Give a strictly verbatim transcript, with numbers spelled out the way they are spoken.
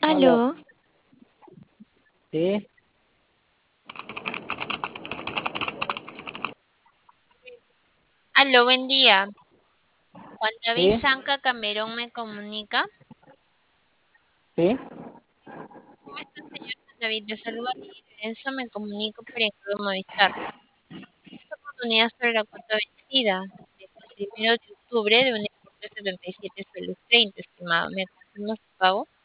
Aló, Aló, sí, aló, buen día. Juan David sí, Zanca Camerón me comunica. sí, ¿Cómo está, señor Juan David? Le saluda Lorenzo, me comunico por Encargo Movistar. Esta oportunidad sobre la cuota vencida del primero de octubre de un importe de setenta y siete soles treinta, estimado. ¿Me confirma su pago?